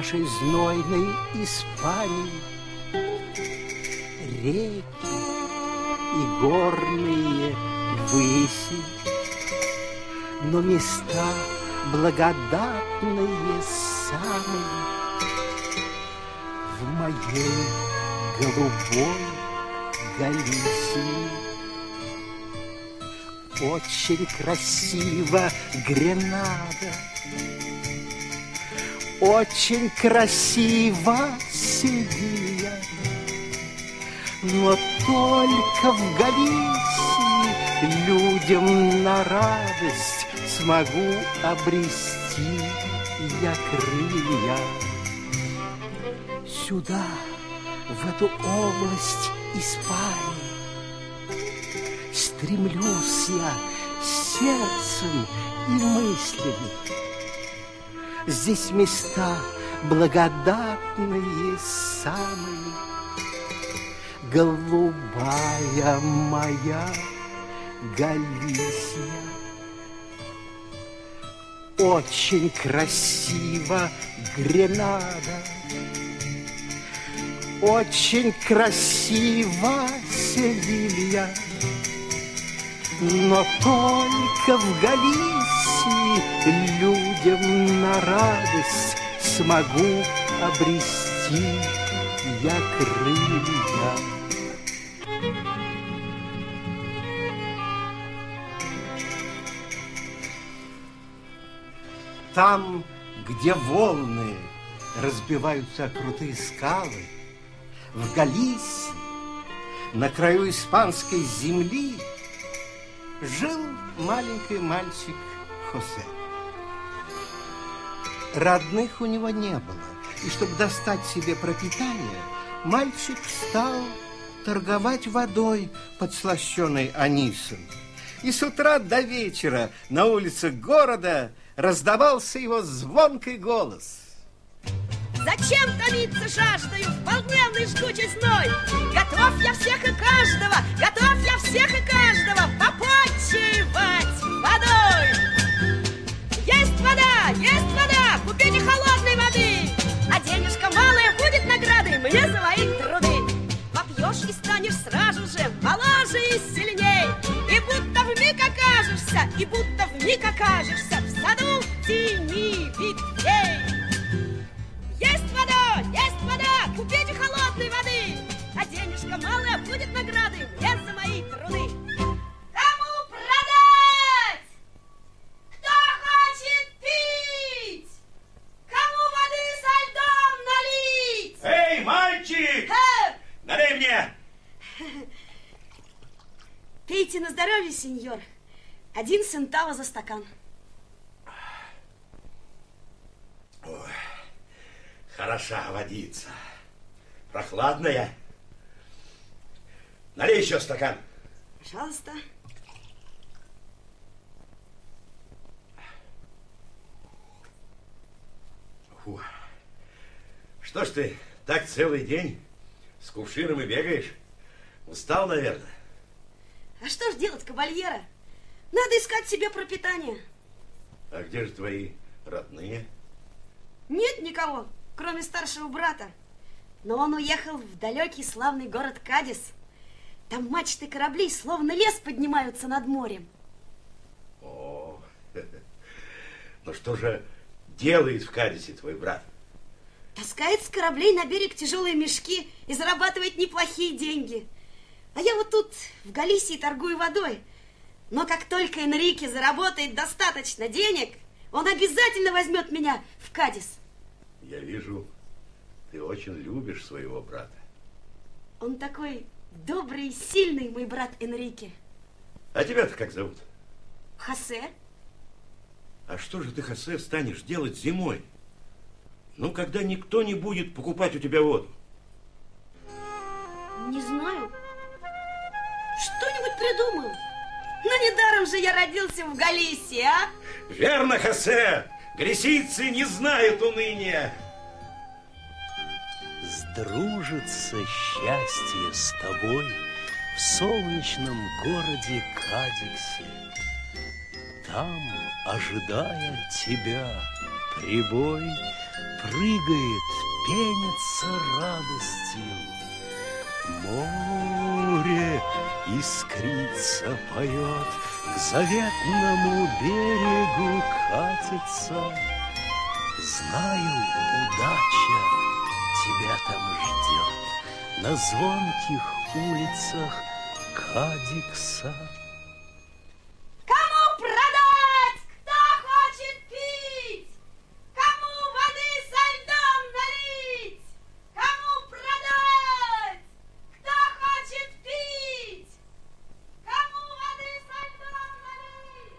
нашей знойной Испании. Реки и горные выси, но места благодатные самые в моей голубой Галисии. Очень красиво Гренада, очень красиво Севилья, но только в Галисии людям на радость смогу обрести я крылья. Сюда, в эту область Испании, стремлюсь я сердцем и мыслями. Здесь места благодатные самые. Голубая моя Галисия. Очень красиво Гренада, очень красиво Севилья, но только в Галисии людям на радость смогу обрести я крылья. Там, где волны разбиваются о крутые скалы, в Галисии, на краю испанской земли, жил маленький мальчик Хосе. Родных у него не было, и чтобы достать себе пропитание, мальчик стал торговать водой, подслащенной анисом. И с утра до вечера на улицах города раздавался его звонкий голос. Зачем томиться жаждою в полдневный жгучий зной? Готов я всех и каждого, готов я всех и каждого попотчевать водой. Есть вода, купите холодной воды, а денежка малая будет наградой мне за мои труды. Попьешь и станешь сразу же моложе и сильней, и будто вмиг окажешься в саду тени ветвей. Есть вода, купите холодной воды, а денежка малая будет наградой мне за мои труды. Кому продать? Кто хочет пить? Кому воды со льдом налить? Эй, мальчик! Налей мне! Пейте на здоровье, сеньор. 1 центаво за стакан. Ой, хороша водица. Прохладная. Налей еще стакан. Пожалуйста. Фу. Что ж ты так целый день с кувшином и бегаешь? Устал, наверное? А что ж делать, кабальера? Надо искать себе пропитание. А где же твои родные? Нет никого, кроме старшего брата. Но он уехал в далекий славный город Кадис. Там мачты кораблей словно лес поднимаются над морем. О, ну что же делает в Кадисе твой брат? Таскает с кораблей на берег тяжелые мешки и зарабатывает неплохие деньги. А я вот тут в Галисии торгую водой. Но как только Энрике заработает достаточно денег, он обязательно возьмет меня в Кадис. Я вижу, ты очень любишь своего брата. Он такой добрый и сильный, мой брат Энрике. А тебя-то как зовут? Хосе. А что же ты, Хосе, станешь делать зимой? Ну, когда никто не будет покупать у тебя воду. Не знаю. Что-нибудь придумаю. Но недаром же я родился в Галисии, а? Верно, Хосе. Галисийцы не знают уныния. Сдружится счастье с тобой в солнечном городе Кадиксе. Там, ожидая тебя, прибой прыгает, пенится радостью. Море искрится, поет, к заветному берегу катится. Знаю, удача тебя там ждет на звонких улицах Кадикса. Кому продать? Кто хочет пить? Кому воды со льдом налить? Кому продать? Кто хочет пить? Кому воды со льдом налить?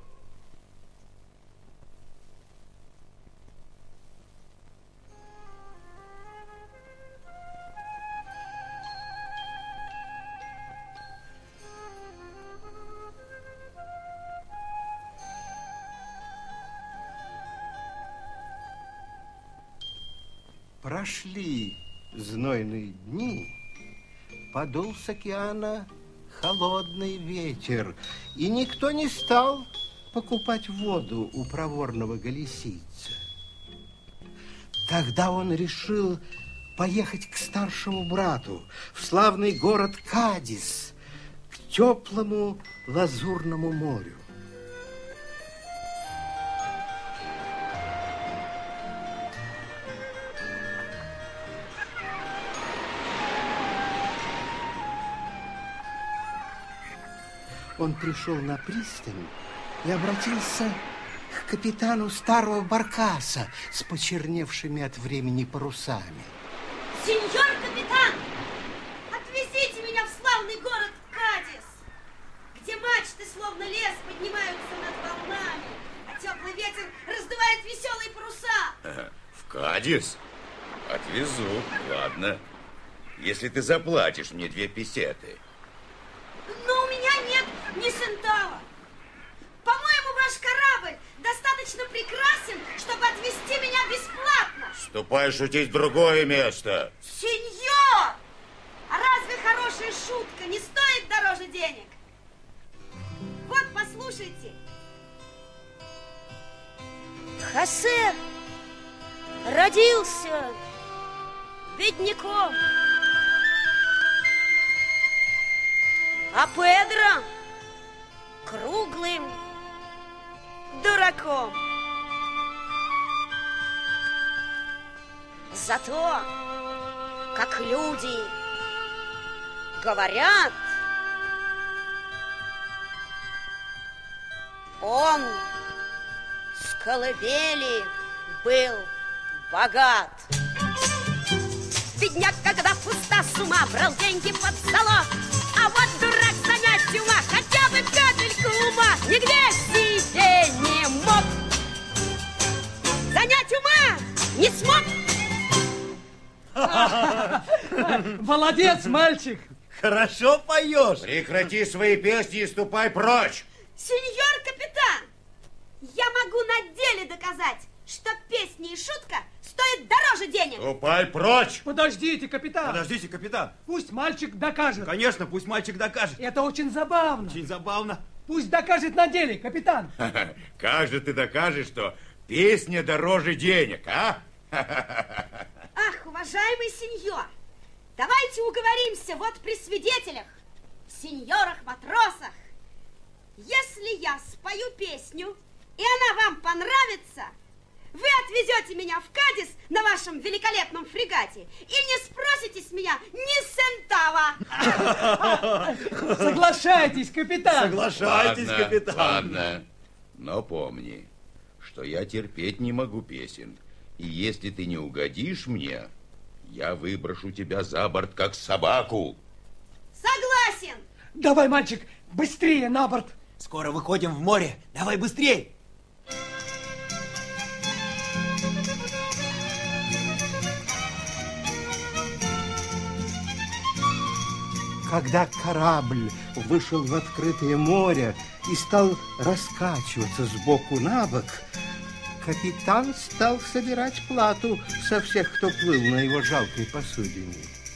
Прошли знойные дни, подул с океана холодный ветер, и никто не стал покупать воду у проворного галисийца. Тогда он решил поехать к старшему брату в славный город Кадис, к теплому лазурному морю. Он пришел на пристань и обратился к капитану старого баркаса с почерневшими от времени парусами. Сеньор капитан, отвезите меня в славный город Кадис, где мачты словно лес поднимаются над волнами, а теплый ветер раздувает веселые паруса. В Кадис? Отвезу, ладно. Если ты заплатишь мне 2 песеты. Но у меня нет ни центава. По-моему, ваш корабль достаточно прекрасен, чтобы отвезти меня бесплатно. Ступай шутить в другое место. Сеньор! А разве хорошая шутка не стоит дороже денег? Вот, послушайте. Хосе родился бедняком, а Педро круглым дураком. Зато, как люди говорят, он с колыбели был богат. Бедняк, когда пуста с ума, брал деньги под залог, а вот дурак занять ума, хотя бы капельку ума, нигде себе не мог. Занять ума не смог. Молодец, мальчик! Хорошо поешь. Прекрати свои песни и ступай прочь. Сеньор капитан, я могу на деле доказать, что песни и шутка стоят дороже денег. Ступай прочь. Подождите, капитан. Подождите, капитан. Пусть мальчик докажет. Конечно, пусть мальчик докажет. Это очень забавно. Очень забавно. Пусть докажет на деле, капитан. Как же ты докажешь, что песня дороже денег, а? Ах, уважаемый сеньор, давайте уговоримся вот при свидетелях, сеньорах-матросах. Если я спою песню, и она вам понравится, вы отвезете меня в Кадис на вашем великолепном фрегате и не спросите с меня ни центава. Соглашайтесь, капитан. Соглашайтесь, Ладно, капитан. ладно. Но помни, что я терпеть не могу песен. И если ты не угодишь мне, я выброшу тебя за борт, как собаку. Согласен. Давай, мальчик, быстрее на борт. Скоро выходим в море. Давай быстрей. Когда корабль вышел в открытое море и стал раскачиваться сбоку на бок, капитан стал собирать плату со всех, кто плыл на его жалкой посудине.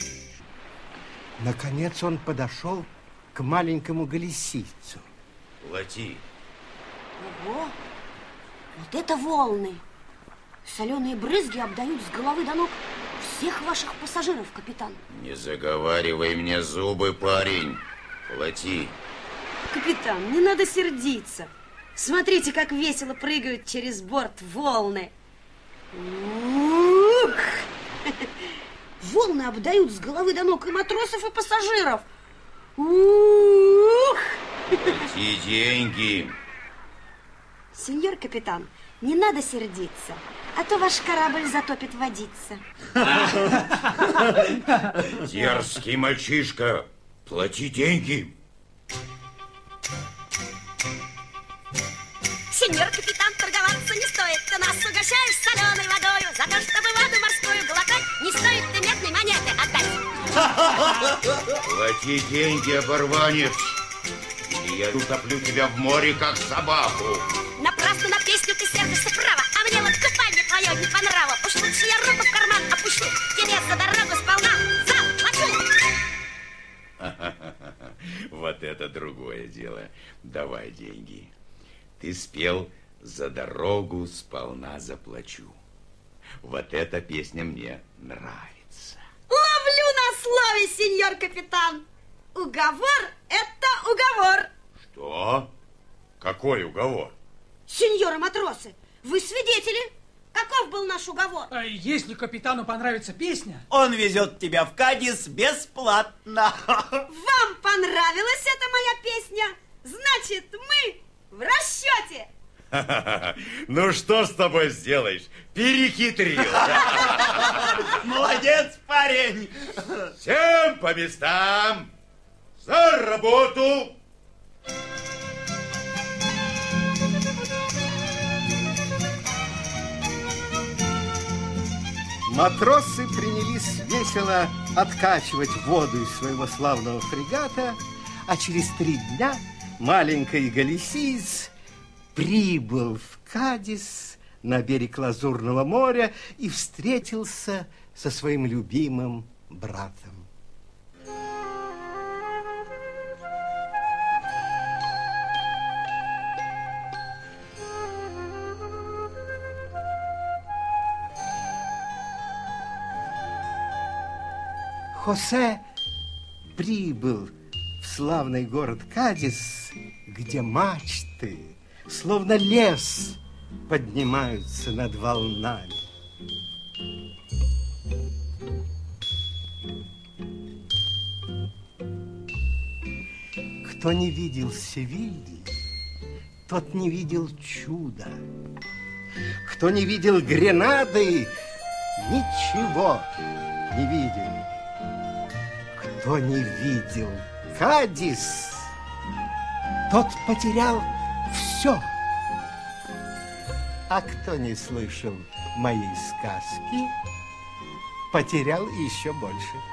Наконец он подошел к маленькому галисийцу. Плати. Ого, вот это волны. Соленые брызги обдают с головы до ног всех ваших пассажиров, капитан. Не заговаривай мне зубы, парень. Плати. Капитан, не надо сердиться. Смотрите, как весело прыгают через борт волны. Ух! Волны обдают с головы до ног и матросов, и пассажиров. Ух! Плати деньги. Сеньор капитан, не надо сердиться, а то ваш корабль затопит водиться. Дерзкий мальчишка, плати деньги. Сеньор капитан, торговаться не стоит. Ты нас угощаешь соленой водою. За то, чтобы воду морскую глотать, не стоит ты медной монеты отдать. Плати деньги, оборванец, или я утоплю тебя в море, как собаку. Напрасно на песню ты сердишься, право. А мне вот купание твое не по нраву. Уж лучше я руку в карман опущу. Тебе за дорогу сполна заплачу. Вот это другое дело. Давай деньги. Ты спел «За дорогу сполна заплачу». Вот эта песня мне нравится. Ловлю на слове, сеньор капитан. Уговор – это уговор. Что? Какой уговор? Сеньоры матросы, вы свидетели? Каков был наш уговор? Если капитану понравится песня... Он везет тебя в Кадис бесплатно. Вам понравилась эта моя песня? Значит, мы в расчете. Ну что с тобой сделаешь? Перехитрил. Молодец, парень. Всем по местам. За работу. Матросы принялись весело откачивать воду из своего славного фрегата, а через 3 дня маленький галисиец прибыл в Кадис на берег Лазурного моря и встретился со своим любимым братом. Хосе прибыл в славный город Кадис, где мачты, словно лес, поднимаются над волнами. Кто не видел Севильи, тот не видел чуда. Кто не видел Гренады, ничего не видел. Кто не видел Кадис, тот потерял все. А кто не слышал моей сказки, потерял еще больше.